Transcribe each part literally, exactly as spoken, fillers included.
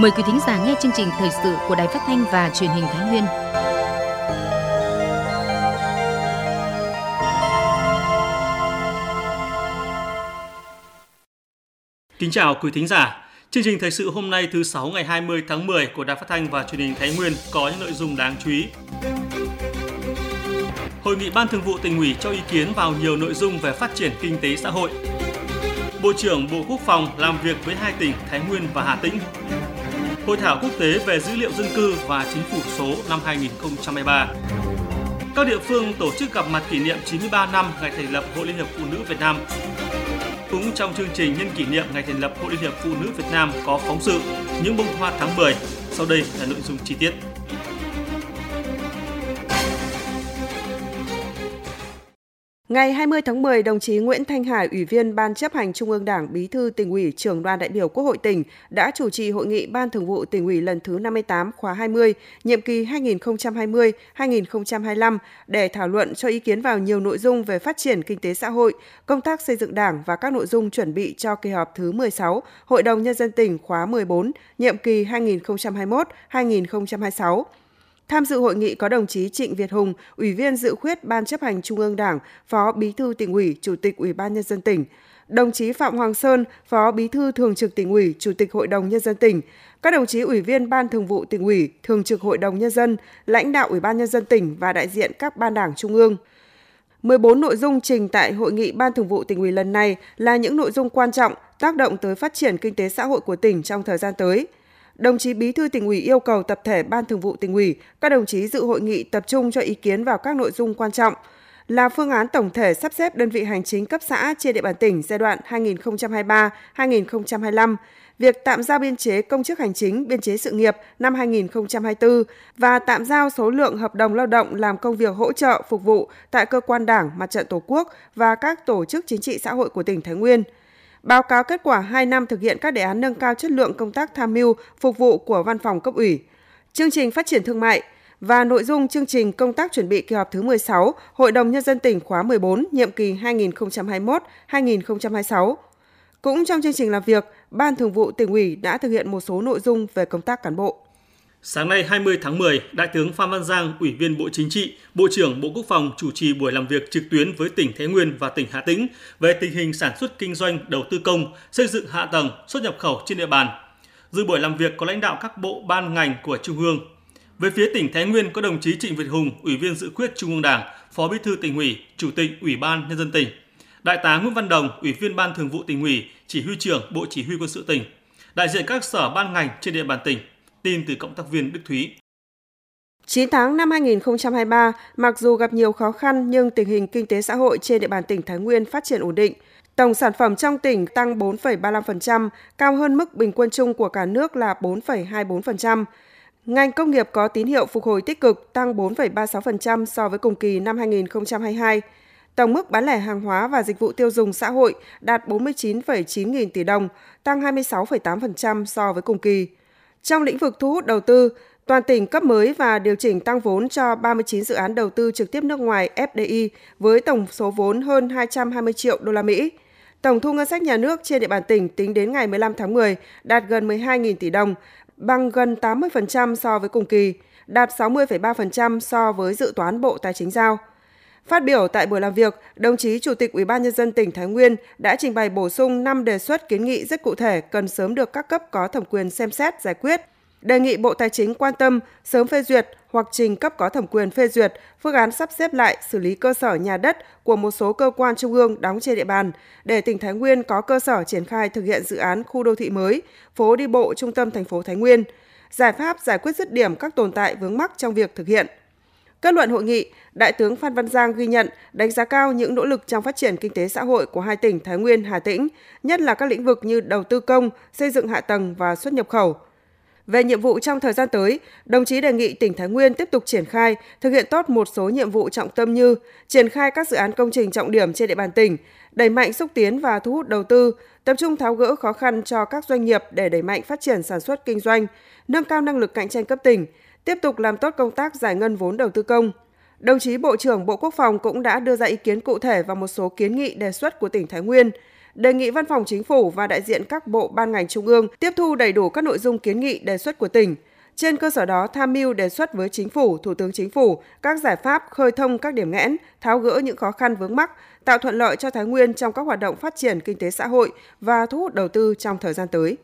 Mời quý thính giả nghe chương trình thời sự của Đài Phát thanh và Truyền hình Thái Nguyên. Kính chào quý thính giả. Chương trình thời sự hôm nay thứ Sáu ngày hai mươi tháng mười của Đài Phát thanh và Truyền hình Thái Nguyên có những nội dung đáng chú ý. Hội nghị Ban Thường vụ Tỉnh ủy cho ý kiến vào nhiều nội dung về phát triển kinh tế xã hội. Bộ trưởng Bộ Quốc phòng làm việc với hai tỉnh Thái Nguyên và Hà Tĩnh. Hội thảo quốc tế về dữ liệu dân cư và chính phủ số năm hai không hai ba. Các địa phương tổ chức gặp mặt kỷ niệm chín mươi ba năm ngày thành lập Hội Liên hiệp Phụ nữ Việt Nam. Cũng trong chương trình nhân kỷ niệm ngày thành lập Hội Liên hiệp Phụ nữ Việt Nam có phóng sự Những bông hoa tháng mười. Sau đây là nội dung chi tiết. Ngày hai mươi tháng mười, đồng chí Nguyễn Thanh Hải, Ủy viên Ban Chấp hành Trung ương Đảng, Bí thư Tỉnh ủy, Trưởng đoàn đại biểu Quốc hội tỉnh đã chủ trì hội nghị Ban Thường vụ Tỉnh ủy lần thứ năm mươi tám khóa hai mươi, nhiệm kỳ hai nghìn không trăm hai mươi đến hai nghìn không trăm hai mươi lăm để thảo luận cho ý kiến vào nhiều nội dung về phát triển kinh tế xã hội, công tác xây dựng Đảng và các nội dung chuẩn bị cho kỳ họp thứ mười sáu Hội đồng Nhân dân tỉnh khóa mười bốn, nhiệm kỳ hai nghìn không trăm hai mươi mốt đến hai nghìn không trăm hai mươi sáu. Tham dự hội nghị có đồng chí Trịnh Việt Hùng, Ủy viên dự khuyết Ban Chấp hành Trung ương Đảng, Phó Bí thư Tỉnh ủy, Chủ tịch Ủy ban Nhân dân tỉnh, đồng chí Phạm Hoàng Sơn, Phó Bí thư Thường trực Tỉnh ủy, Chủ tịch Hội đồng Nhân dân tỉnh, các đồng chí Ủy viên Ban Thường vụ Tỉnh ủy, Thường trực Hội đồng Nhân dân, lãnh đạo Ủy ban Nhân dân tỉnh và đại diện các ban đảng trung ương. mười bốn nội dung trình tại Hội nghị Ban Thường vụ Tỉnh ủy lần này là những nội dung quan trọng tác động tới phát triển kinh tế xã hội của tỉnh trong thời gian tới. Đồng chí Bí thư Tỉnh ủy yêu cầu tập thể Ban Thường vụ Tỉnh ủy, các đồng chí dự hội nghị tập trung cho ý kiến vào các nội dung quan trọng là phương án tổng thể sắp xếp đơn vị hành chính cấp xã trên địa bàn tỉnh giai đoạn hai nghìn không trăm hai mươi ba đến hai nghìn không trăm hai mươi lăm, việc tạm giao biên chế công chức hành chính, biên chế sự nghiệp năm hai nghìn không trăm hai mươi tư và tạm giao số lượng hợp đồng lao động làm công việc hỗ trợ phục vụ tại cơ quan Đảng, Mặt trận Tổ quốc và các tổ chức chính trị xã hội của tỉnh Thái Nguyên. Báo cáo kết quả hai năm thực hiện các đề án nâng cao chất lượng công tác tham mưu, phục vụ của Văn phòng Cấp ủy, chương trình phát triển thương mại và nội dung chương trình công tác chuẩn bị kỳ họp thứ mười sáu Hội đồng Nhân dân tỉnh khóa mười bốn, nhiệm kỳ hai nghìn không trăm hai mươi mốt đến hai nghìn không trăm hai mươi sáu. Cũng trong chương trình làm việc, Ban Thường vụ Tỉnh ủy đã thực hiện một số nội dung về công tác cán bộ. Sáng nay hai mươi tháng mười, Đại tướng Phan Văn Giang, Ủy viên Bộ Chính trị, Bộ trưởng Bộ Quốc phòng chủ trì buổi làm việc trực tuyến với tỉnh Thái Nguyên và tỉnh Hà Tĩnh về tình hình sản xuất kinh doanh, đầu tư công, xây dựng hạ tầng, xuất nhập khẩu trên địa bàn. Dự buổi làm việc có lãnh đạo các bộ ban ngành của Trung ương. Về phía tỉnh Thái Nguyên có đồng chí Trịnh Việt Hùng, Ủy viên dự khuyết Trung ương Đảng, Phó Bí thư Tỉnh ủy, Chủ tịch Ủy ban Nhân dân tỉnh. Đại tá Nguyễn Văn Đồng, Ủy viên Ban Thường vụ Tỉnh ủy, Chỉ huy trưởng Bộ Chỉ huy Quân sự tỉnh. Đại diện các sở ban ngành trên địa bàn tỉnh. Tin từ cộng tác viên Đức Thúy. chín tháng năm hai nghìn không trăm hai mươi ba, mặc dù gặp nhiều khó khăn nhưng tình hình kinh tế xã hội trên địa bàn tỉnh Thái Nguyên phát triển ổn định. Tổng sản phẩm trong tỉnh tăng bốn phẩy ba mươi lăm phần trăm, cao hơn mức bình quân chung của cả nước là bốn phẩy hai mươi bốn phần trăm. Ngành công nghiệp có tín hiệu phục hồi tích cực, tăng bốn phẩy ba mươi sáu phần trăm so với cùng kỳ năm hai nghìn không trăm hai mươi hai. Tổng mức bán lẻ hàng hóa và dịch vụ tiêu dùng xã hội đạt bốn mươi chín phẩy chín nghìn tỷ đồng, tăng hai mươi sáu phẩy tám phần trăm so với cùng kỳ. Trong lĩnh vực thu hút đầu tư, toàn tỉnh cấp mới và điều chỉnh tăng vốn cho ba mươi chín dự án đầu tư trực tiếp nước ngoài F D I với tổng số vốn hơn hai trăm hai mươi triệu đô la Mỹ. Tổng thu ngân sách nhà nước trên địa bàn tỉnh tính đến ngày mười lăm tháng mười đạt gần mười hai nghìn tỷ đồng, bằng gần tám mươi phần trăm so với cùng kỳ, đạt sáu mươi phẩy ba phần trăm so với dự toán Bộ Tài chính giao. Phát biểu tại buổi làm việc, đồng chí Chủ tịch Ủy ban Nhân dân tỉnh Thái Nguyên đã trình bày bổ sung năm đề xuất kiến nghị rất cụ thể cần sớm được các cấp có thẩm quyền xem xét giải quyết. Đề nghị Bộ Tài chính quan tâm sớm phê duyệt hoặc trình cấp có thẩm quyền phê duyệt phương án sắp xếp lại xử lý cơ sở nhà đất của một số cơ quan trung ương đóng trên địa bàn để tỉnh Thái Nguyên có cơ sở triển khai thực hiện dự án khu đô thị mới, phố đi bộ trung tâm thành phố Thái Nguyên, giải pháp giải quyết dứt điểm các tồn tại vướng mắc trong việc thực hiện. Kết luận hội nghị, Đại tướng Phan Văn Giang ghi nhận, đánh giá cao những nỗ lực trong phát triển kinh tế xã hội của hai tỉnh Thái Nguyên, Hà Tĩnh, nhất là các lĩnh vực như đầu tư công, xây dựng hạ tầng và xuất nhập khẩu. Về nhiệm vụ trong thời gian tới, đồng chí đề nghị tỉnh Thái Nguyên tiếp tục triển khai, thực hiện tốt một số nhiệm vụ trọng tâm như triển khai các dự án công trình trọng điểm trên địa bàn tỉnh, đẩy mạnh xúc tiến và thu hút đầu tư, tập trung tháo gỡ khó khăn cho các doanh nghiệp để đẩy mạnh phát triển sản xuất kinh doanh, nâng cao năng lực cạnh tranh cấp tỉnh, tiếp tục làm tốt công tác giải ngân vốn đầu tư công. Đồng chí Bộ trưởng Bộ Quốc phòng cũng đã đưa ra ý kiến cụ thể vào một số kiến nghị đề xuất của tỉnh Thái Nguyên. đề nghị Văn phòng Chính phủ và đại diện các bộ ban ngành trung ương tiếp thu đầy đủ các nội dung kiến nghị đề xuất của tỉnh. Trên cơ sở đó tham mưu đề xuất với Chính phủ, Thủ tướng Chính phủ các giải pháp khơi thông các điểm nghẽn, tháo gỡ những khó khăn vướng mắc, tạo thuận lợi cho Thái Nguyên trong các hoạt động phát triển kinh tế xã hội và thu hút đầu tư trong thời gian tới.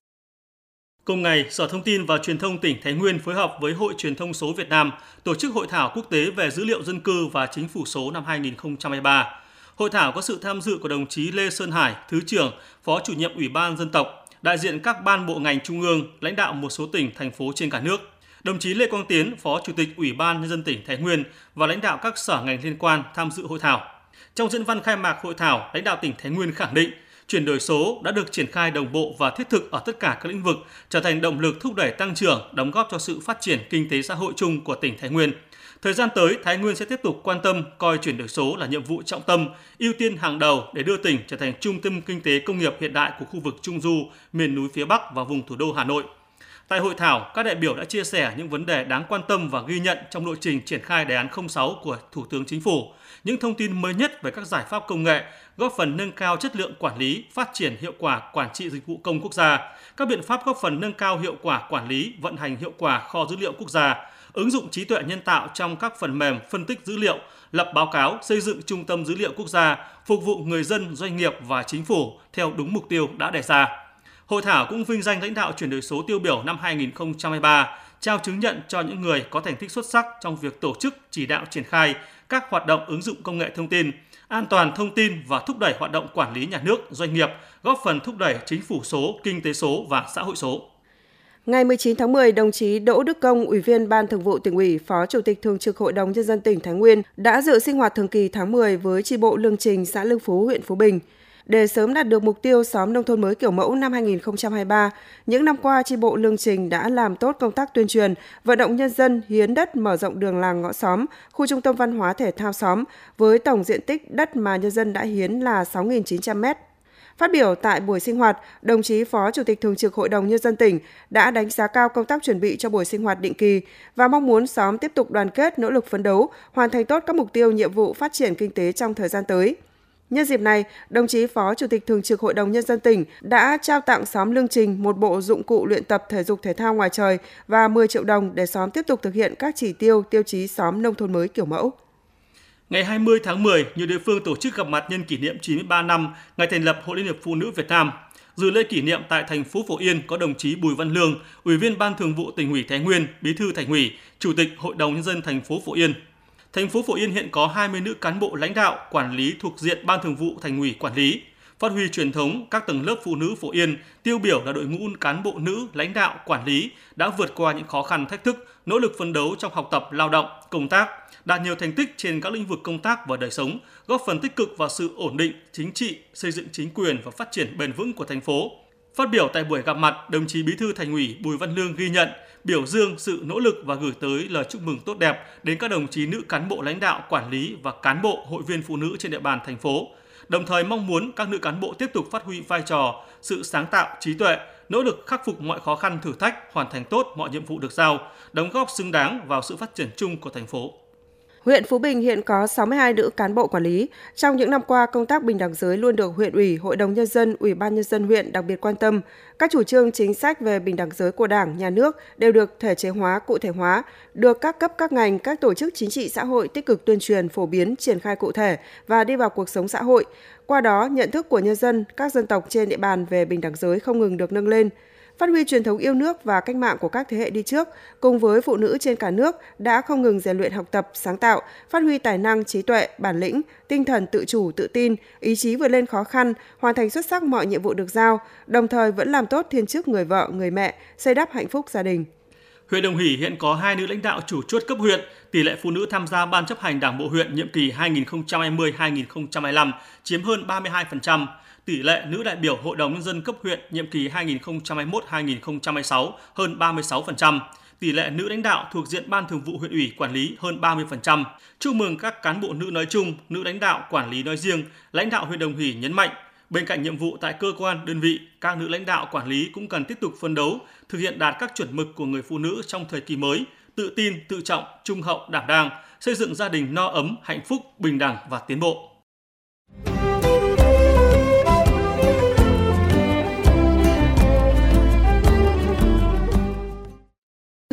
Cùng ngày, Sở Thông tin và Truyền thông tỉnh Thái Nguyên phối hợp với Hội Truyền thông số Việt Nam tổ chức hội thảo quốc tế về dữ liệu dân cư và chính phủ số năm hai nghìn không trăm hai mươi ba. Hội thảo có sự tham dự của đồng chí Lê Sơn Hải, Thứ trưởng, Phó Chủ nhiệm Ủy ban Dân tộc, đại diện các ban bộ ngành trung ương, lãnh đạo một số tỉnh, thành phố trên cả nước. Đồng chí Lê Quang Tiến, Phó Chủ tịch Ủy ban Nhân dân tỉnh Thái Nguyên và lãnh đạo các sở ngành liên quan tham dự hội thảo. Trong diễn văn khai mạc hội thảo, lãnh đạo tỉnh Thái Nguyên khẳng định chuyển đổi số đã được triển khai đồng bộ và thiết thực ở tất cả các lĩnh vực, trở thành động lực thúc đẩy tăng trưởng, đóng góp cho sự phát triển kinh tế xã hội chung của tỉnh Thái Nguyên. Thời gian tới, Thái Nguyên sẽ tiếp tục quan tâm coi chuyển đổi số là nhiệm vụ trọng tâm, ưu tiên hàng đầu để đưa tỉnh trở thành trung tâm kinh tế công nghiệp hiện đại của khu vực Trung Du, miền núi phía Bắc và vùng thủ đô Hà Nội. Tại hội thảo, các đại biểu đã chia sẻ những vấn đề đáng quan tâm và ghi nhận trong lộ trình triển khai đề án không sáu của Thủ tướng Chính phủ, những thông tin mới nhất về các giải pháp công nghệ, góp phần nâng cao chất lượng quản lý, phát triển hiệu quả quản trị dịch vụ công quốc gia, các biện pháp góp phần nâng cao hiệu quả quản lý, vận hành hiệu quả kho dữ liệu quốc gia, ứng dụng trí tuệ nhân tạo trong các phần mềm phân tích dữ liệu, lập báo cáo, xây dựng trung tâm dữ liệu quốc gia, phục vụ người dân, doanh nghiệp và chính phủ theo đúng mục tiêu đã đề ra. Hội thảo cũng vinh danh lãnh đạo chuyển đổi số tiêu biểu năm hai nghìn không trăm hai mươi ba, trao chứng nhận cho những người có thành tích xuất sắc trong việc tổ chức, chỉ đạo triển khai các hoạt động ứng dụng công nghệ thông tin, an toàn thông tin và thúc đẩy hoạt động quản lý nhà nước, doanh nghiệp, góp phần thúc đẩy chính phủ số, kinh tế số và xã hội số. Ngày mười chín tháng mười, đồng chí Đỗ Đức Công, Ủy viên Ban Thường vụ Tỉnh ủy, Phó Chủ tịch Thường trực Hội đồng Nhân dân tỉnh Thái Nguyên đã dự sinh hoạt thường kỳ tháng mười với chi bộ Lương Trình, xã Lương Phú, huyện Phú Bình. Để sớm đạt được mục tiêu xóm nông thôn mới kiểu mẫu năm hai nghìn không trăm hai mươi ba, những năm qua chi bộ Lương Trình đã làm tốt công tác tuyên truyền, vận động nhân dân hiến đất mở rộng đường làng ngõ xóm, khu trung tâm văn hóa thể thao xóm với tổng diện tích đất mà nhân dân đã hiến là sáu nghìn chín trăm mét. Phát biểu tại buổi sinh hoạt, đồng chí Phó Chủ tịch Thường trực Hội đồng Nhân dân tỉnh đã đánh giá cao công tác chuẩn bị cho buổi sinh hoạt định kỳ và mong muốn xóm tiếp tục đoàn kết, nỗ lực phấn đấu, hoàn thành tốt các mục tiêu nhiệm vụ phát triển kinh tế trong thời gian tới. Nhân dịp này, đồng chí Phó Chủ tịch Thường trực Hội đồng Nhân dân tỉnh đã trao tặng xóm Lương Trình một bộ dụng cụ luyện tập thể dục thể thao ngoài trời và mười triệu đồng để xóm tiếp tục thực hiện các chỉ tiêu, tiêu chí xóm nông thôn mới kiểu mẫu. Ngày hai mươi tháng mười, nhiều địa phương tổ chức gặp mặt nhân kỷ niệm chín mươi ba năm ngày thành lập Hội Liên hiệp Phụ nữ Việt Nam. Dự lễ kỷ niệm tại thành phố Phổ Yên có đồng chí Bùi Văn Lương, Ủy viên Ban Thường vụ Tỉnh ủy Thái Nguyên, Bí thư Thành ủy, Chủ tịch Hội đồng Nhân dân thành phố Phổ Yên. Thành phố Phổ Yên hiện có hai mươi nữ cán bộ lãnh đạo, quản lý thuộc diện Ban Thường vụ Thành ủy quản lý. Phát huy truyền thống các tầng lớp phụ nữ Phổ Yên, tiêu biểu là đội ngũ cán bộ nữ, lãnh đạo, quản lý đã vượt qua những khó khăn thách thức, nỗ lực phấn đấu trong học tập, lao động, công tác, đạt nhiều thành tích trên các lĩnh vực công tác và đời sống, góp phần tích cực vào sự ổn định chính trị, xây dựng chính quyền và phát triển bền vững của thành phố. Phát biểu tại buổi gặp mặt, đồng chí Bí thư Thành ủy Bùi Văn Lương ghi nhận, biểu dương sự nỗ lực và gửi tới lời chúc mừng tốt đẹp đến các đồng chí nữ cán bộ lãnh đạo, quản lý và cán bộ hội viên phụ nữ trên địa bàn thành phố. Đồng thời mong muốn các nữ cán bộ tiếp tục phát huy vai trò, sự sáng tạo, trí tuệ, nỗ lực khắc phục mọi khó khăn thử thách, hoàn thành tốt mọi nhiệm vụ được giao, đóng góp xứng đáng vào sự phát triển chung của thành phố. Huyện Phú Bình hiện có sáu mươi hai nữ cán bộ quản lý. Trong những năm qua, công tác bình đẳng giới luôn được huyện ủy, Hội đồng Nhân dân, Ủy ban Nhân dân huyện đặc biệt quan tâm. Các chủ trương chính sách về bình đẳng giới của Đảng, Nhà nước đều được thể chế hóa, cụ thể hóa, được các cấp các ngành, các tổ chức chính trị xã hội tích cực tuyên truyền, phổ biến, triển khai cụ thể và đi vào cuộc sống xã hội. Qua đó, nhận thức của nhân dân, các dân tộc trên địa bàn về bình đẳng giới không ngừng được nâng lên. Phát huy truyền thống yêu nước và cách mạng của các thế hệ đi trước, cùng với phụ nữ trên cả nước đã không ngừng rèn luyện học tập, sáng tạo, phát huy tài năng, trí tuệ, bản lĩnh, tinh thần tự chủ, tự tin, ý chí vượt lên khó khăn, hoàn thành xuất sắc mọi nhiệm vụ được giao, đồng thời vẫn làm tốt thiên chức người vợ, người mẹ, xây đắp hạnh phúc gia đình. Huyện Đồng Hỷ hiện có hai nữ lãnh đạo chủ chốt cấp huyện, tỷ lệ phụ nữ tham gia ban chấp hành Đảng bộ huyện nhiệm kỳ hai nghìn không trăm hai mươi đến hai nghìn không trăm hai mươi lăm chiếm hơn ba mươi hai phần trăm. Tỷ lệ nữ đại biểu Hội đồng Nhân dân cấp huyện nhiệm kỳ hai nghìn không trăm hai mươi mốt đến hai nghìn không trăm hai mươi sáu hơn ba mươi sáu phần trăm. Tỷ lệ nữ lãnh đạo thuộc diện Ban Thường vụ huyện ủy quản lý hơn ba mươi phần trăm. Chúc mừng các cán bộ nữ nói chung, nữ lãnh đạo quản lý nói riêng, lãnh đạo huyện Đồng Hỷ nhấn mạnh, bên cạnh nhiệm vụ tại cơ quan, đơn vị, các nữ lãnh đạo quản lý cũng cần tiếp tục phấn đấu, thực hiện đạt các chuẩn mực của người phụ nữ trong thời kỳ mới, tự tin, tự trọng, trung hậu, đảm đang, xây dựng gia đình no ấm, hạnh phúc, bình đẳng và tiến bộ.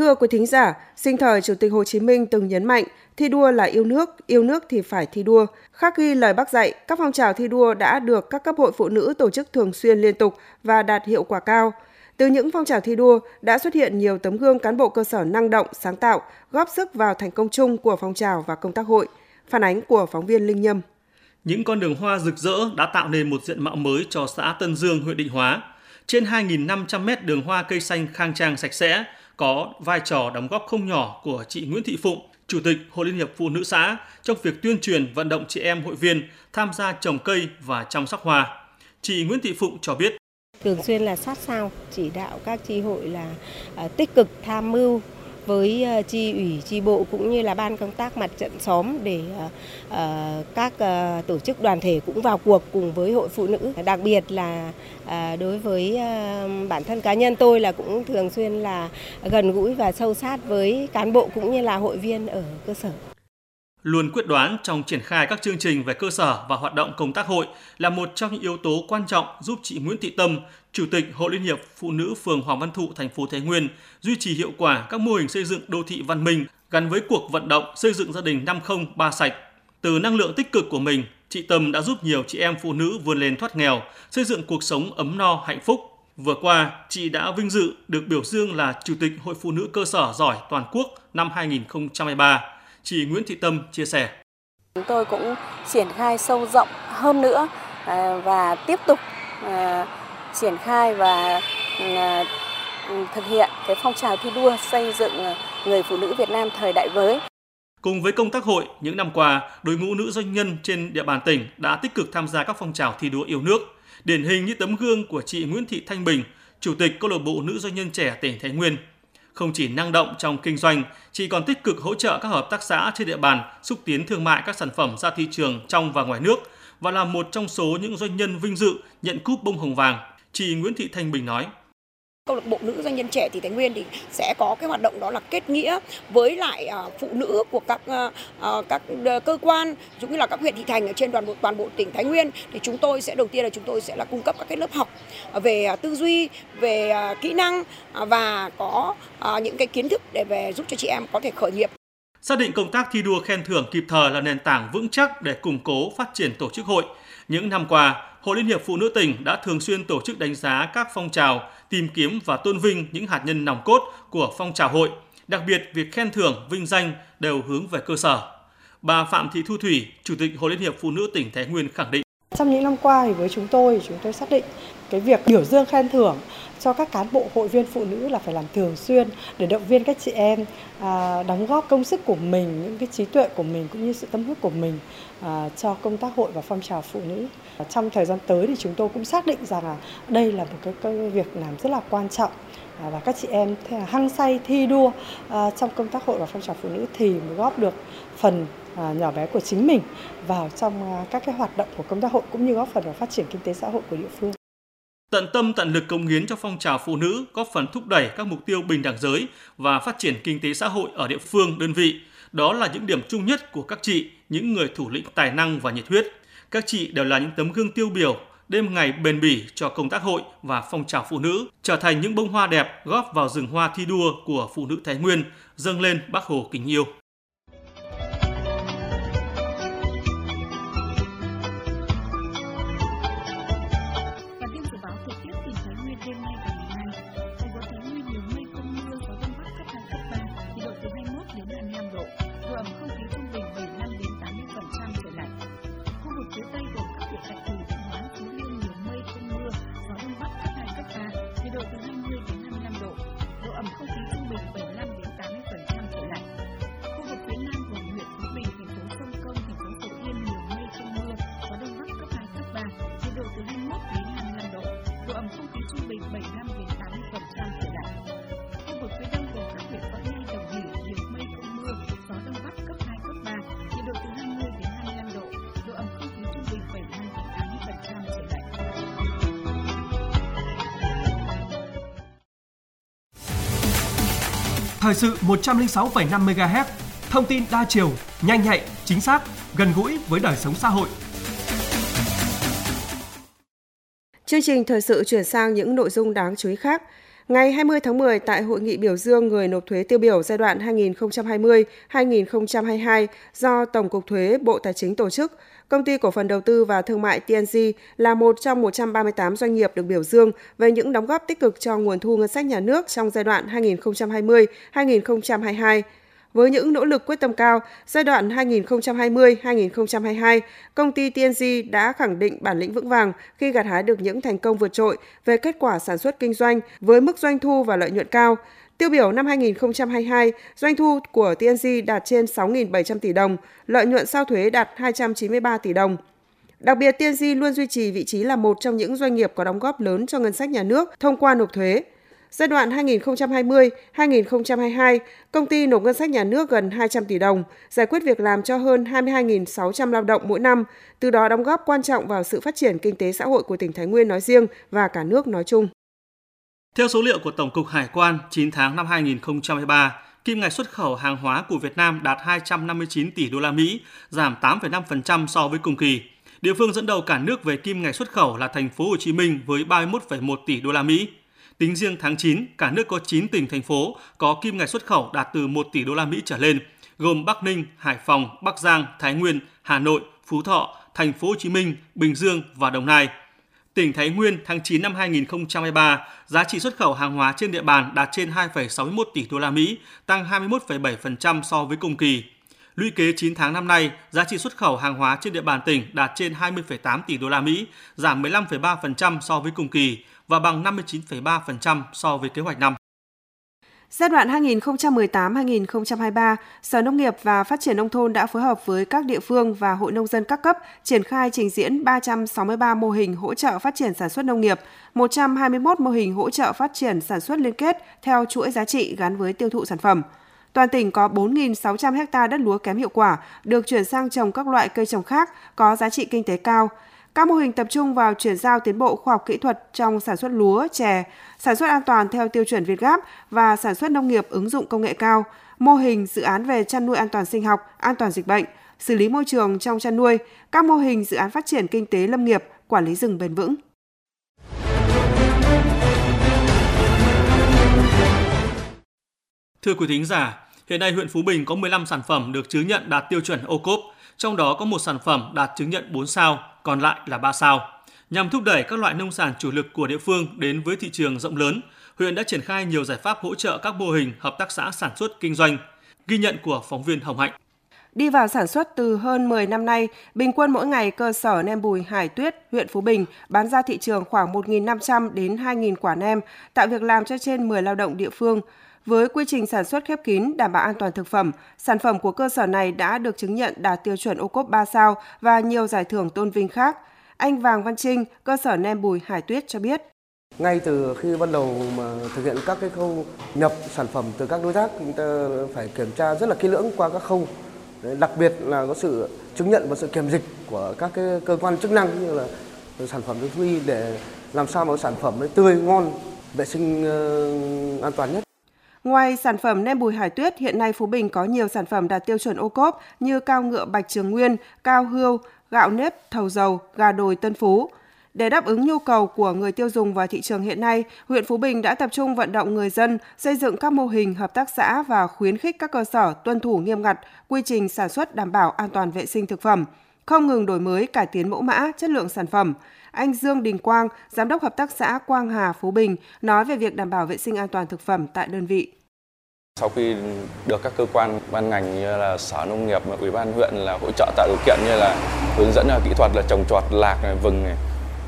thưa quý thính giả, sinh thời Chủ tịch Hồ Chí Minh từng nhấn mạnh thi đua là yêu nước, yêu nước thì phải thi đua. Khắc ghi lời Bác dạy, các phong trào thi đua đã được các cấp hội phụ nữ tổ chức thường xuyên liên tục và đạt hiệu quả cao. Từ những phong trào thi đua đã xuất hiện nhiều tấm gương cán bộ cơ sở năng động, sáng tạo, góp sức vào thành công chung của phong trào và công tác hội. Phản ánh của phóng viên Linh Nhâm. Những con đường hoa rực rỡ đã tạo nên một diện mạo mới cho xã Tân Dương, huyện Định Hóa. Trên hai nghìn năm trăm mét đường hoa cây xanh khang trang sạch sẽ có vai trò đóng góp không nhỏ của chị Nguyễn Thị Phụng, Chủ tịch Hội Liên hiệp Phụ nữ xã trong việc tuyên truyền vận động chị em hội viên tham gia trồng cây và chăm sóc hoa. Chị Nguyễn Thị Phụng cho biết. Thường xuyên là sát sao chỉ đạo các chi hội là uh, tích cực tham mưu với uh, chi ủy, chi bộ cũng như là ban công tác mặt trận xóm để uh, uh, các uh, tổ chức đoàn thể cũng vào cuộc cùng với hội phụ nữ. Đặc biệt là uh, đối với uh, bản thân cá nhân tôi là cũng thường xuyên là gần gũi và sâu sát với cán bộ cũng như là hội viên ở cơ sở. Luôn quyết đoán trong triển khai các chương trình về cơ sở và hoạt động công tác hội là một trong những yếu tố quan trọng giúp chị Nguyễn Thị Tâm, Chủ tịch Hội Liên hiệp Phụ nữ phường Hoàng Văn Thụ, thành phố Thái Nguyên duy trì hiệu quả các mô hình xây dựng đô thị văn minh gắn với cuộc vận động xây dựng gia đình năm không ba sạch. Từ năng lượng tích cực của mình, chị Tâm đã giúp nhiều chị em phụ nữ vươn lên thoát nghèo, xây dựng cuộc sống ấm no hạnh phúc. Vừa qua, chị đã vinh dự được biểu dương là Chủ tịch Hội Phụ nữ cơ sở giỏi toàn quốc năm hai nghìn không trăm hai mươi ba. Chị Nguyễn Thị Tâm chia sẻ. Chúng tôi cũng triển khai sâu rộng hơn nữa và tiếp tục triển khai và thực hiện cái phong trào thi đua xây dựng người phụ nữ Việt Nam thời đại mới. Cùng với công tác hội, những năm qua, đội ngũ nữ doanh nhân trên địa bàn tỉnh đã tích cực tham gia các phong trào thi đua yêu nước. Điển hình như tấm gương của chị Nguyễn Thị Thanh Bình, Chủ tịch Câu lạc bộ Nữ doanh nhân trẻ tỉnh Thái Nguyên. Không chỉ năng động trong kinh doanh, chị còn tích cực hỗ trợ các hợp tác xã trên địa bàn xúc tiến thương mại các sản phẩm ra thị trường trong và ngoài nước và là một trong số những doanh nhân vinh dự nhận cúp bông hồng vàng. Chị Nguyễn Thị Thanh Bình nói. Câu lạc bộ Nữ doanh nhân trẻ tỉnh Thái Nguyên thì sẽ có cái hoạt động đó là kết nghĩa với lại phụ nữ của các các cơ quan cũng như là các huyện thị thành ở trên toàn bộ toàn bộ tỉnh Thái Nguyên. Thì chúng tôi sẽ đầu tiên là chúng tôi sẽ là cung cấp các cái lớp học về tư duy, về kỹ năng và có những cái kiến thức để về giúp cho chị em có thể khởi nghiệp. Xác định công tác thi đua khen thưởng kịp thời là nền tảng vững chắc để củng cố phát triển tổ chức hội. Những năm qua, Hội Liên hiệp Phụ nữ tỉnh đã thường xuyên tổ chức đánh giá các phong trào, tìm kiếm và tôn vinh những hạt nhân nòng cốt của phong trào hội. Đặc biệt, việc khen thưởng, vinh danh đều hướng về cơ sở. Bà Phạm Thị Thu Thủy, Chủ tịch Hội Liên hiệp Phụ nữ tỉnh Thái Nguyên khẳng định. Trong những năm qua thì với chúng tôi, chúng tôi xác định cái việc biểu dương khen thưởng cho các cán bộ hội viên phụ nữ là phải làm thường xuyên để động viên các chị em à, đóng góp công sức của mình, những cái trí tuệ của mình cũng như sự tâm huyết của mình à, cho công tác hội và phong trào phụ nữ. Trong thời gian tới thì chúng tôi cũng xác định rằng là đây là một cái, cái việc làm rất là quan trọng à, và các chị em hăng say thi đua à, trong công tác hội và phong trào phụ nữ thì mới góp được phần à, nhỏ bé của chính mình vào trong à, các cái hoạt động của công tác hội cũng như góp phần vào phát triển kinh tế xã hội của địa phương. Tận tâm tận lực cống hiến cho phong trào phụ nữ, góp phần thúc đẩy các mục tiêu bình đẳng giới và phát triển kinh tế xã hội ở địa phương, đơn vị. Đó là những điểm chung nhất của các chị, những người thủ lĩnh tài năng và nhiệt huyết. Các chị đều là những tấm gương tiêu biểu, đêm ngày bền bỉ cho công tác hội và phong trào phụ nữ, trở thành những bông hoa đẹp góp vào rừng hoa thi đua của phụ nữ Thái Nguyên, dâng lên Bác Hồ kính yêu. Thời sự một trăm lẻ sáu phẩy năm mê ga héc, thông tin đa chiều, nhanh nhạy, chính xác, gần gũi với đời sống xã hội. Chương trình thời sự chuyển sang những nội dung đáng chú ý khác. Ngày hai mươi tháng mười, tại hội nghị biểu dương người nộp thuế tiêu biểu giai đoạn hai nghìn không trăm hai mươi đến hai nghìn không trăm hai mươi hai do Tổng cục Thuế Bộ Tài chính tổ chức, Công ty Cổ phần Đầu tư và Thương mại tê en giê là một trong một trăm ba mươi tám doanh nghiệp được biểu dương về những đóng góp tích cực cho nguồn thu ngân sách nhà nước trong giai đoạn hai nghìn không trăm hai mươi đến hai nghìn không trăm hai mươi hai. Với những nỗ lực quyết tâm cao, giai đoạn hai nghìn không trăm hai mươi đến hai nghìn không trăm hai mươi hai, công ty tê en giê đã khẳng định bản lĩnh vững vàng khi gặt hái được những thành công vượt trội về kết quả sản xuất kinh doanh với mức doanh thu và lợi nhuận cao. Tiêu biểu năm hai nghìn không trăm hai mươi hai, doanh thu của tê en giê đạt trên sáu nghìn bảy trăm tỷ đồng, lợi nhuận sau thuế đạt hai trăm chín mươi ba tỷ đồng. Đặc biệt, tê en giê luôn duy trì vị trí là một trong những doanh nghiệp có đóng góp lớn cho ngân sách nhà nước thông qua nộp thuế. Giai đoạn hai nghìn không trăm hai mươi đến hai nghìn không trăm hai mươi hai, công ty nộp ngân sách nhà nước gần hai trăm tỷ đồng, giải quyết việc làm cho hơn hai mươi hai nghìn sáu trăm lao động mỗi năm, từ đó đóng góp quan trọng vào sự phát triển kinh tế xã hội của tỉnh Thái Nguyên nói riêng và cả nước nói chung. Theo số liệu của Tổng cục Hải quan, chín tháng năm hai nghìn không trăm hai mươi ba, kim ngạch xuất khẩu hàng hóa của Việt Nam đạt hai trăm năm mươi chín tỷ đô la Mỹ, giảm tám phẩy năm phần trăm so với cùng kỳ. Địa phương dẫn đầu cả nước về kim ngạch xuất khẩu là Thành phố Hồ Chí Minh với ba mươi mốt phẩy một tỷ đô la Mỹ. Tính riêng tháng chín, cả nước có chín tỉnh thành phố có kim ngạch xuất khẩu đạt từ một tỷ đô la Mỹ trở lên, gồm Bắc Ninh, Hải Phòng, Bắc Giang, Thái Nguyên, Hà Nội, Phú Thọ, Thành phố Hồ Chí Minh, Bình Dương và Đồng Nai. Tỉnh Thái Nguyên tháng chín năm hai nghìn không trăm hai mươi ba, giá trị xuất khẩu hàng hóa trên địa bàn đạt trên hai phẩy sáu mươi mốt tỷ đô la Mỹ, tăng hai mươi mốt phẩy bảy phần trăm so với cùng kỳ. Lũy kế chín tháng năm nay, giá trị xuất khẩu hàng hóa trên địa bàn tỉnh đạt trên hai mươi phẩy tám tỷ đô la Mỹ, giảm mười lăm phẩy ba phần trăm so với cùng kỳ và bằng năm mươi chín phẩy ba phần trăm so với kế hoạch năm. Giai đoạn hai nghìn không trăm mười tám đến hai nghìn không trăm hai mươi ba, Sở Nông nghiệp và Phát triển Nông thôn đã phối hợp với các địa phương và Hội Nông dân các cấp triển khai trình diễn ba trăm sáu mươi ba mô hình hỗ trợ phát triển sản xuất nông nghiệp, một trăm hai mươi mốt mô hình hỗ trợ phát triển sản xuất liên kết theo chuỗi giá trị gắn với tiêu thụ sản phẩm. Toàn tỉnh có bốn nghìn sáu trăm ha đất lúa kém hiệu quả, được chuyển sang trồng các loại cây trồng khác có giá trị kinh tế cao. Các mô hình tập trung vào chuyển giao tiến bộ khoa học kỹ thuật trong sản xuất lúa, chè, sản xuất an toàn theo tiêu chuẩn Việt Gáp và sản xuất nông nghiệp ứng dụng công nghệ cao, mô hình dự án về chăn nuôi an toàn sinh học, an toàn dịch bệnh, xử lý môi trường trong chăn nuôi, các mô hình dự án phát triển kinh tế lâm nghiệp, quản lý rừng bền vững. Thưa quý thính giả, hiện nay huyện Phú Bình có mười lăm sản phẩm được chứng nhận đạt tiêu chuẩn ô cốp, trong đó có một sản phẩm đạt chứng nhận bốn sao, còn lại là ba sao. Nhằm thúc đẩy các loại nông sản chủ lực của địa phương đến với thị trường rộng lớn, huyện đã triển khai nhiều giải pháp hỗ trợ các mô hình hợp tác xã sản xuất kinh doanh. Ghi nhận của phóng viên Hồng Hạnh. Đi vào sản xuất từ hơn mười năm nay, bình quân mỗi ngày cơ sở nem Bùi Hải Tuyết, huyện Phú Bình bán ra thị trường khoảng một nghìn năm trăm đến hai nghìn quả nem, tạo việc làm cho trên mười lao động địa phương. Với quy trình sản xuất khép kín, đảm bảo an toàn thực phẩm, sản phẩm của cơ sở này đã được chứng nhận đạt tiêu chuẩn ô cốp ba sao và nhiều giải thưởng tôn vinh khác. Anh Vàng Văn Trinh, cơ sở nem Bùi Hải Tuyết cho biết. Ngay từ khi ban đầu mà thực hiện các cái khâu nhập sản phẩm từ các đối tác, chúng ta phải kiểm tra rất là kỹ lưỡng qua các khâu. Đặc biệt là có sự chứng nhận và sự kiểm dịch của các cái cơ quan chức năng như là sản phẩm thú y để làm sao mà sản phẩm ấy tươi, ngon, vệ sinh uh, an toàn nhất. Ngoài sản phẩm nem Bùi Hải Tuyết, hiện nay Phú Bình có nhiều sản phẩm đạt tiêu chuẩn ô cốp như cao ngựa Bạch Trường Nguyên, cao hươu, gạo nếp Thầu Dầu, gà đồi Tân Phú. Để đáp ứng nhu cầu của người tiêu dùng và thị trường hiện nay, huyện Phú Bình đã tập trung vận động người dân xây dựng các mô hình hợp tác xã và khuyến khích các cơ sở tuân thủ nghiêm ngặt quy trình sản xuất đảm bảo an toàn vệ sinh thực phẩm, không ngừng đổi mới cải tiến mẫu mã, chất lượng sản phẩm. Anh Dương Đình Quang, Giám đốc Hợp tác xã Quang Hà Phú Bình, nói về việc đảm bảo vệ sinh an toàn thực phẩm tại đơn vị. Sau khi được các cơ quan ban ngành như là Sở Nông nghiệp và Ủy ban huyện là hỗ trợ tạo điều kiện như là hướng dẫn kỹ thuật là trồng trọt lạc này, vừng này,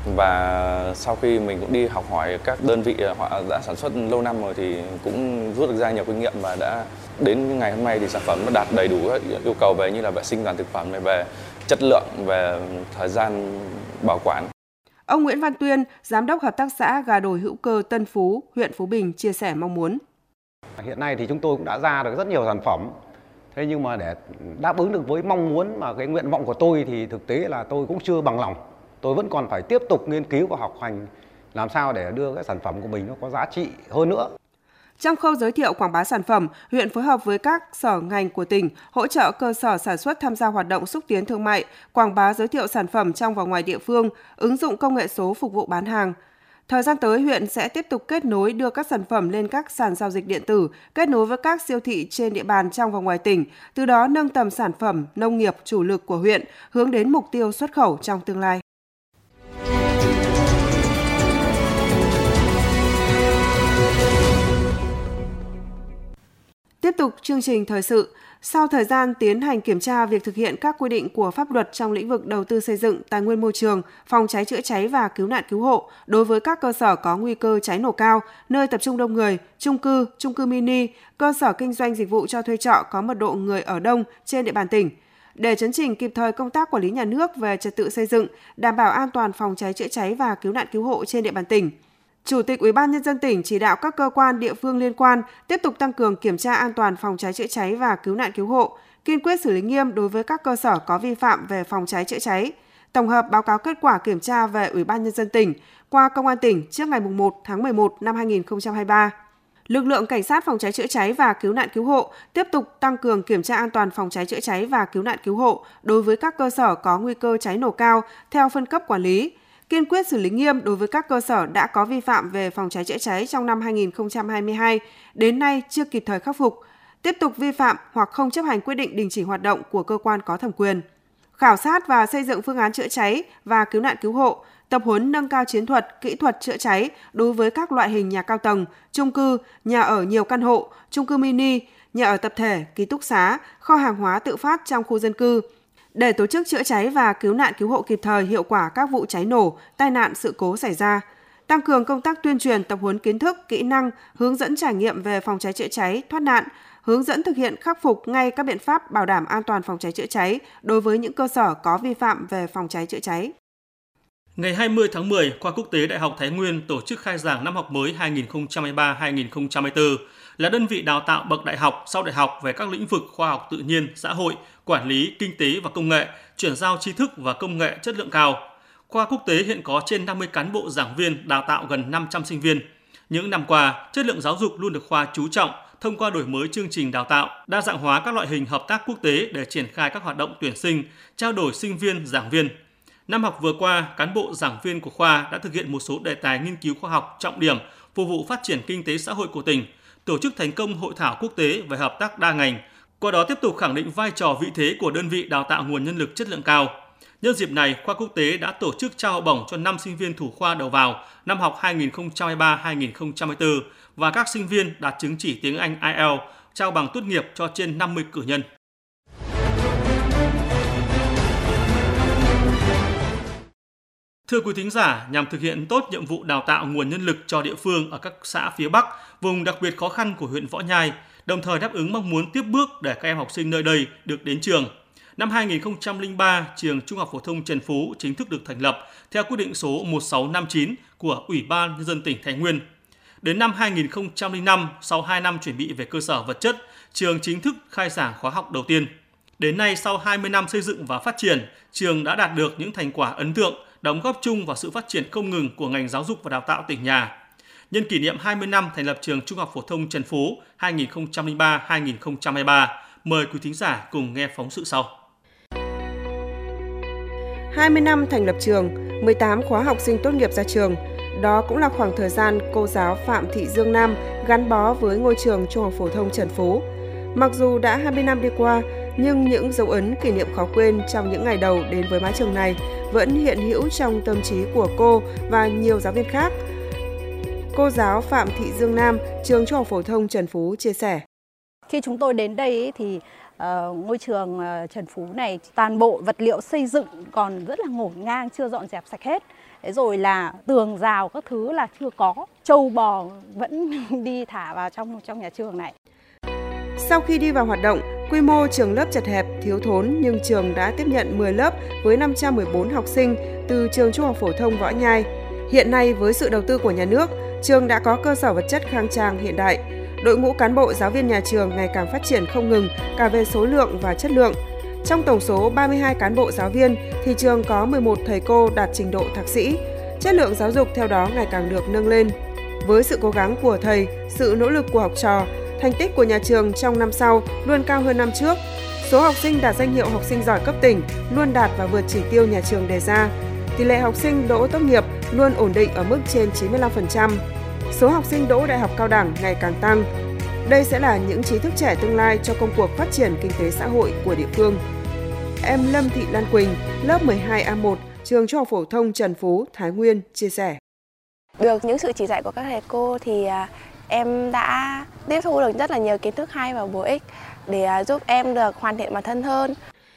và sau khi mình cũng đi học hỏi các đơn vị họ đã sản xuất lâu năm rồi thì cũng rút được ra nhiều kinh nghiệm và đã đến ngày hôm nay thì sản phẩm nó đạt đầy đủ các yêu cầu về như là vệ sinh an toàn thực phẩm này, về chất lượng, về thời gian bảo quản. Ông Nguyễn Văn Tuyên, Giám đốc Hợp tác xã Gà đồi hữu cơ Tân Phú, huyện Phú Bình chia sẻ mong muốn. Hiện nay thì chúng tôi cũng đã ra được rất nhiều sản phẩm. Thế nhưng mà để đáp ứng được với mong muốn mà cái nguyện vọng của tôi thì thực tế là tôi cũng chưa bằng lòng. Tôi vẫn còn phải tiếp tục nghiên cứu và học hành làm sao để đưa cái sản phẩm của mình nó có giá trị hơn nữa. Trong khâu giới thiệu quảng bá sản phẩm, huyện phối hợp với các sở ngành của tỉnh hỗ trợ cơ sở sản xuất tham gia hoạt động xúc tiến thương mại, quảng bá giới thiệu sản phẩm trong và ngoài địa phương, ứng dụng công nghệ số phục vụ bán hàng. Thời gian tới, huyện sẽ tiếp tục kết nối đưa các sản phẩm lên các sàn giao dịch điện tử, kết nối với các siêu thị trên địa bàn trong và ngoài tỉnh, từ đó nâng tầm sản phẩm nông nghiệp chủ lực của huyện, hướng đến mục tiêu xuất khẩu trong tương lai. Tiếp tục chương trình thời sự. Sau thời gian tiến hành kiểm tra việc thực hiện các quy định của pháp luật trong lĩnh vực đầu tư xây dựng, tài nguyên môi trường, phòng cháy chữa cháy và cứu nạn cứu hộ đối với các cơ sở có nguy cơ cháy nổ cao, nơi tập trung đông người, chung cư, chung cư mini, cơ sở kinh doanh dịch vụ cho thuê trọ có mật độ người ở đông trên địa bàn tỉnh, để chấn chỉnh kịp thời công tác quản lý nhà nước về trật tự xây dựng, đảm bảo an toàn phòng cháy chữa cháy và cứu nạn cứu hộ trên địa bàn tỉnh. Chủ tịch Ủy ban Nhân dân tỉnh chỉ đạo các cơ quan địa phương liên quan tiếp tục tăng cường kiểm tra an toàn phòng cháy chữa cháy và cứu nạn cứu hộ, kiên quyết xử lý nghiêm đối với các cơ sở có vi phạm về phòng cháy chữa cháy. Tổng hợp báo cáo kết quả kiểm tra về Ủy ban Nhân dân tỉnh qua Công an tỉnh trước ngày mùng một tháng mười một năm hai nghìn không trăm hai mươi ba. Lực lượng cảnh sát phòng cháy chữa cháy và cứu nạn cứu hộ tiếp tục tăng cường kiểm tra an toàn phòng cháy chữa cháy và cứu nạn cứu hộ đối với các cơ sở có nguy cơ cháy nổ cao theo phân cấp quản lý. Kiên quyết xử lý nghiêm đối với các cơ sở đã có vi phạm về phòng cháy chữa cháy trong năm hai nghìn không trăm hai mươi hai, đến nay chưa kịp thời khắc phục, tiếp tục vi phạm hoặc không chấp hành quyết định đình chỉ hoạt động của cơ quan có thẩm quyền. Khảo sát và xây dựng phương án chữa cháy và cứu nạn cứu hộ, tập huấn nâng cao chiến thuật, kỹ thuật chữa cháy đối với các loại hình nhà cao tầng, chung cư, nhà ở nhiều căn hộ, chung cư mini, nhà ở tập thể, ký túc xá, kho hàng hóa tự phát trong khu dân cư, để tổ chức chữa cháy và cứu nạn cứu hộ kịp thời hiệu quả các vụ cháy nổ, tai nạn, sự cố xảy ra. Tăng cường công tác tuyên truyền, tập huấn kiến thức, kỹ năng, hướng dẫn trải nghiệm về phòng cháy chữa cháy, thoát nạn, hướng dẫn thực hiện khắc phục ngay các biện pháp bảo đảm an toàn phòng cháy chữa cháy đối với những cơ sở có vi phạm về phòng cháy chữa cháy. Ngày hai mươi tháng mười, Khoa Quốc tế Đại học Thái Nguyên tổ chức khai giảng năm học mới hai nghìn không trăm hai mươi ba hai nghìn không trăm hai mươi tư, là đơn vị đào tạo bậc đại học, sau đại học về các lĩnh vực khoa học tự nhiên, xã hội, quản lý, kinh tế và công nghệ, chuyển giao tri thức và công nghệ chất lượng cao. Khoa Quốc tế hiện có trên năm mươi cán bộ giảng viên, đào tạo gần năm trăm sinh viên. Những năm qua, chất lượng giáo dục luôn được khoa chú trọng thông qua đổi mới chương trình đào tạo, đa dạng hóa các loại hình hợp tác quốc tế để triển khai các hoạt động tuyển sinh, trao đổi sinh viên, giảng viên. Năm học vừa qua, cán bộ giảng viên của khoa đã thực hiện một số đề tài nghiên cứu khoa học trọng điểm phục vụ phát triển kinh tế xã hội của tỉnh, tổ chức thành công hội thảo quốc tế về hợp tác đa ngành, qua đó tiếp tục khẳng định vai trò vị thế của đơn vị đào tạo nguồn nhân lực chất lượng cao. Nhân dịp này, Khoa Quốc tế đã tổ chức trao học bổng cho năm sinh viên thủ khoa đầu vào năm học hai nghìn không trăm hai mươi ba hai nghìn không trăm hai mươi tư và các sinh viên đạt chứng chỉ tiếng Anh ai eo, trao bằng tốt nghiệp cho trên năm mươi cử nhân. Thưa quý thính giả, nhằm thực hiện tốt nhiệm vụ đào tạo nguồn nhân lực cho địa phương ở các xã phía Bắc, vùng đặc biệt khó khăn của huyện Võ Nhai, đồng thời đáp ứng mong muốn tiếp bước để các em học sinh nơi đây được đến trường. Năm hai nghìn không trăm lẻ ba, trường Trung học phổ thông Trần Phú chính thức được thành lập theo quyết định số một sáu năm chín của Ủy ban Nhân dân tỉnh Thái Nguyên. Đến năm hai nghìn không trăm lẻ năm, sau hai năm chuẩn bị về cơ sở vật chất, trường chính thức khai giảng khóa học đầu tiên. Đến nay, sau hai mươi năm xây dựng và phát triển, trường đã đạt được những thành quả ấn tượng, đóng góp chung vào sự phát triển không ngừng của ngành giáo dục và đào tạo tỉnh nhà. Nhân kỷ niệm hai mươi năm thành lập trường Trung học phổ thông Trần Phú hai nghìn không trăm lẻ ba đến hai nghìn không trăm hai mươi ba, mời quý thính giả cùng nghe phóng sự sau. hai mươi năm thành lập trường, mười tám khóa học sinh tốt nghiệp ra trường. Đó cũng là khoảng thời gian cô giáo Phạm Thị Dương Nam gắn bó với ngôi trường Trung học phổ thông Trần Phú. Mặc dù đã hai mươi năm đi qua, nhưng những dấu ấn kỷ niệm khó quên trong những ngày đầu đến với mái trường này vẫn hiện hữu trong tâm trí của cô và nhiều giáo viên khác. Cô giáo Phạm Thị Dương Nam, trường Trung học phổ thông Trần Phú chia sẻ. Khi chúng tôi đến đây thì uh, ngôi trường uh, Trần Phú này toàn bộ vật liệu xây dựng còn rất là ngổn ngang, chưa dọn dẹp sạch hết. Thế rồi là tường rào các thứ là chưa có, trâu bò vẫn đi thả vào trong trong nhà trường này. Sau khi đi vào hoạt động, quy mô trường lớp chật hẹp, thiếu thốn nhưng trường đã tiếp nhận mười lớp với năm trăm mười bốn học sinh từ trường Trung học phổ thông Võ Nhai. Hiện nay với sự đầu tư của nhà nước, trường đã có cơ sở vật chất khang trang hiện đại. Đội ngũ cán bộ giáo viên nhà trường ngày càng phát triển không ngừng cả về số lượng và chất lượng. Trong tổng số ba mươi hai cán bộ giáo viên thì trường có mười một thầy cô đạt trình độ thạc sĩ. Chất lượng giáo dục theo đó ngày càng được nâng lên. Với sự cố gắng của thầy, sự nỗ lực của học trò, thành tích của nhà trường trong năm sau luôn cao hơn năm trước. Số học sinh đạt danh hiệu học sinh giỏi cấp tỉnh luôn đạt và vượt chỉ tiêu nhà trường đề ra. Tỷ lệ học sinh đỗ tốt nghiệp luôn ổn định ở mức trên chín mươi lăm phần trăm. Số học sinh đỗ đại học cao đẳng ngày càng tăng. Đây sẽ là những trí thức trẻ tương lai cho công cuộc phát triển kinh tế xã hội của địa phương. Em Lâm Thị Lan Quỳnh, lớp mười hai A một, trường Trung học phổ thông Trần Phú, Thái Nguyên chia sẻ. Được những sự chỉ dạy của các thầy cô thì em đã tiếp thu được rất là nhiều kiến thức hay và bổ ích để giúp em được hoàn thiện bản thân hơn.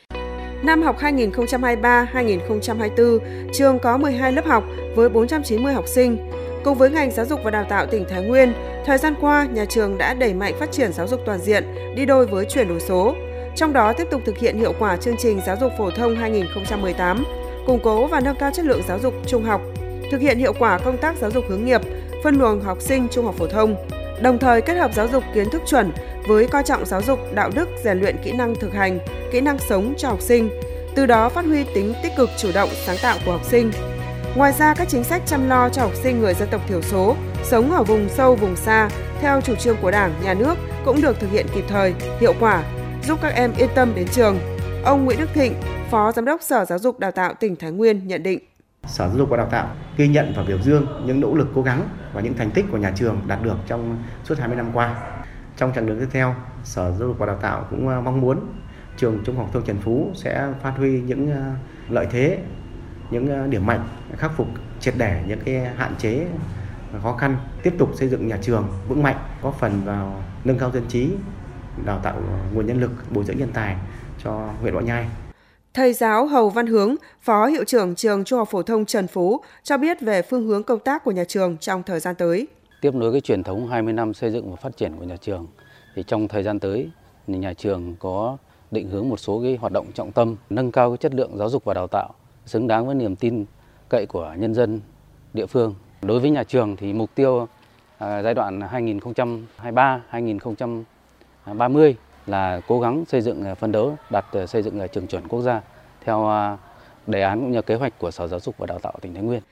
Năm học hai nghìn không trăm hai mươi ba hai nghìn không trăm hai mươi tư, trường có mười hai lớp học với bốn trăm chín mươi học sinh. Cùng với ngành giáo dục và đào tạo tỉnh Thái Nguyên, thời gian qua, nhà trường đã đẩy mạnh phát triển giáo dục toàn diện, đi đôi với chuyển đổi số. Trong đó tiếp tục thực hiện hiệu quả chương trình giáo dục phổ thông hai nghìn không trăm mười tám, củng cố và nâng cao chất lượng giáo dục trung học, thực hiện hiệu quả công tác giáo dục hướng nghiệp, phân luồng học sinh trung học phổ thông, đồng thời kết hợp giáo dục kiến thức chuẩn với coi trọng giáo dục đạo đức, rèn luyện kỹ năng thực hành, kỹ năng sống cho học sinh, từ đó phát huy tính tích cực chủ động sáng tạo của học sinh. Ngoài ra, các chính sách chăm lo cho học sinh người dân tộc thiểu số sống ở vùng sâu, vùng xa theo chủ trương của Đảng, Nhà nước cũng được thực hiện kịp thời, hiệu quả, giúp các em yên tâm đến trường. Ông Nguyễn Đức Thịnh, Phó Giám đốc Sở Giáo dục Đào tạo tỉnh Thái Nguyên nhận định. Sở Giáo dục và Đào tạo ghi nhận và biểu dương những nỗ lực cố gắng và những thành tích của nhà trường đạt được trong suốt hai mươi năm qua. Trong chặng đường tiếp theo, Sở Giáo dục và Đào tạo cũng mong muốn trường Trung học phổ thông Trần Phú sẽ phát huy những lợi thế, những điểm mạnh, khắc phục triệt để những cái hạn chế, khó khăn, tiếp tục xây dựng nhà trường vững mạnh, góp phần vào nâng cao dân trí, đào tạo nguồn nhân lực, bồi dưỡng nhân tài cho huyện Võ Nhai. Thầy giáo Hầu Văn Hướng, Phó Hiệu trưởng trường Trung học phổ thông Trần Phú cho biết về phương hướng công tác của nhà trường trong thời gian tới. Tiếp nối cái truyền thống hai mươi năm xây dựng và phát triển của nhà trường, thì trong thời gian tới, nhà trường có định hướng một số cái hoạt động trọng tâm, nâng cao cái chất lượng giáo dục và đào tạo, xứng đáng với niềm tin cậy của nhân dân địa phương. Đối với nhà trường thì mục tiêu à, giai đoạn hai nghìn không trăm hai mươi ba đến hai nghìn không trăm ba mươi là cố gắng xây dựng, phấn đấu đạt xây dựng trường chuẩn quốc gia theo đề án cũng như kế hoạch của Sở Giáo dục và Đào tạo tỉnh Thái Nguyên.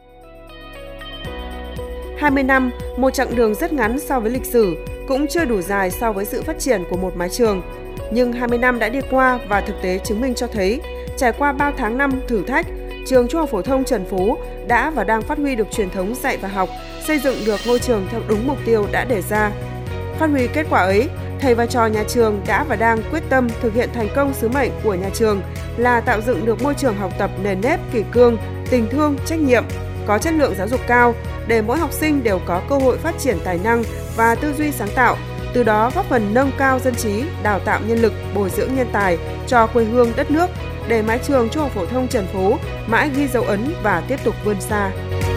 hai mươi năm, một chặng đường rất ngắn so với lịch sử, cũng chưa đủ dài so với sự phát triển của một mái trường. Nhưng hai mươi năm đã đi qua và thực tế chứng minh cho thấy, trải qua bao tháng năm thử thách, trường Trung học phổ thông Trần Phú đã và đang phát huy được truyền thống dạy và học, xây dựng được ngôi trường theo đúng mục tiêu đã đề ra. Phát huy kết quả ấy, thầy và trò nhà trường đã và đang quyết tâm thực hiện thành công sứ mệnh của nhà trường là tạo dựng được môi trường học tập nền nếp, kỷ cương, tình thương, trách nhiệm, có chất lượng giáo dục cao để mỗi học sinh đều có cơ hội phát triển tài năng và tư duy sáng tạo, từ đó góp phần nâng cao dân trí, đào tạo nhân lực, bồi dưỡng nhân tài cho quê hương đất nước, để mái trường Trung học phổ thông Trần Phú mãi ghi dấu ấn và tiếp tục vươn xa.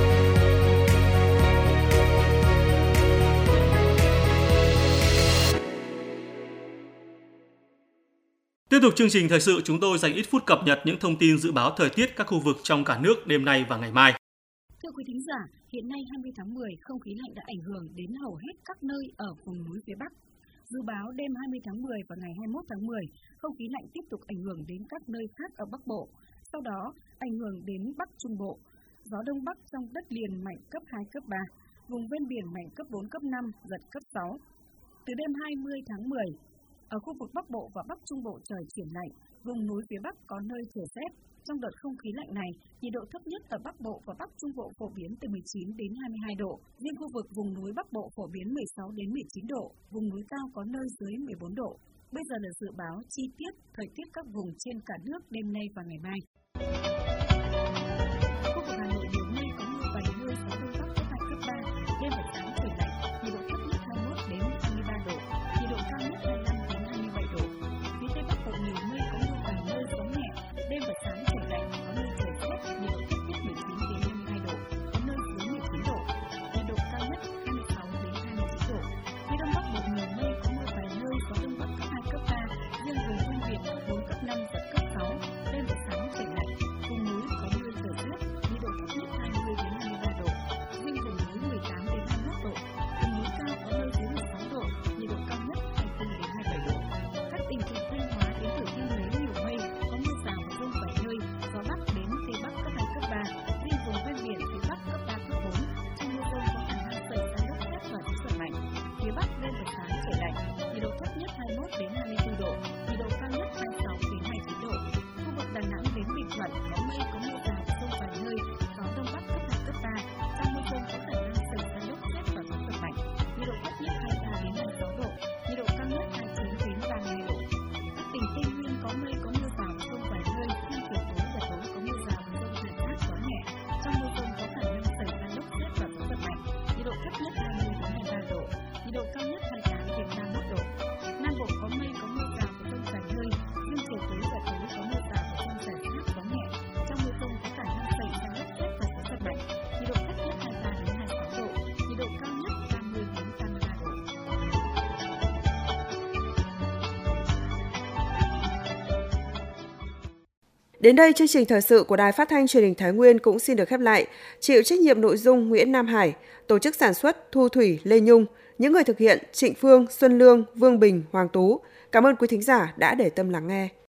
Tiếp tục chương trình thời sự, chúng tôi dành ít phút cập nhật những thông tin dự báo thời tiết các khu vực trong cả nước đêm nay và ngày mai. Thưa quý thính giả, hiện nay hai mươi tháng mười, không khí lạnh đã ảnh hưởng đến hầu hết các nơi ở vùng núi phía Bắc. Dự báo đêm hai mươi tháng mười và ngày hai mươi mốt tháng mười, không khí lạnh tiếp tục ảnh hưởng đến các nơi khác ở Bắc Bộ. Sau đó, ảnh hưởng đến Bắc Trung Bộ. Gió Đông Bắc trong đất liền mạnh cấp hai, cấp ba, vùng ven biển mạnh cấp bốn, cấp năm, giật cấp sáu. Từ đêm hai mươi tháng mười, ở khu vực Bắc Bộ và Bắc Trung Bộ trời chuyển lạnh, vùng núi phía Bắc có nơi trời rét. Trong đợt không khí lạnh này, nhiệt độ thấp nhất ở Bắc Bộ và Bắc Trung Bộ phổ biến từ mười chín đến hai mươi hai độ. Riêng khu vực vùng núi Bắc Bộ phổ biến mười sáu đến mười chín độ, vùng núi cao có nơi dưới mười bốn độ. Bây giờ là dự báo chi tiết thời tiết các vùng trên cả nước đêm nay và ngày mai. Khu vực Hà Nội nhiều nơi có mưa vài nơi, gió Đông Bắc cấp hai, cấp ba, đêm và sáng trời lạnh, nhiệt độ thấp nhất hai mươi mốt đến hai mươi ba độ, nhiệt độ cao nhất hai mươi lăm đến hai mươi bảy độ. Phía Tây Bắc Bộ nhiều nơi có mưa vài nơi, gió nhẹ, đêm và sáng trời lạnh, có nơi trời rét, nhiệt độ thấp nhất mười chín đến hai mươi hai độ, có nơi dưới mười chín độ, nhiệt độ cao nhất hai mươi sáu đến hai mươi chín độ. Phía Đông Bắc Bộ nhiều nơi có mưa vài nơi, gió Đông Bắc cấp hai, cấp ba, riêng vùng ven biển cấp bốn, cấp năm, giật cấp sáu, đêm và sáng trời lạnh, vùng núi có mưa trời rét, nhiệt độ thấp nhất hai mươi đến hai mươi ba độ, Đến đây, chương trình thời sự của Đài Phát thanh Truyền hình Thái Nguyên cũng xin được khép lại. Chịu trách nhiệm nội dung Nguyễn Nam Hải, tổ chức sản xuất Thu Thủy, Lê Nhung, những người thực hiện Trịnh Phương, Xuân Lương, Vương Bình, Hoàng Tú. Cảm ơn quý thính giả đã để tâm lắng nghe.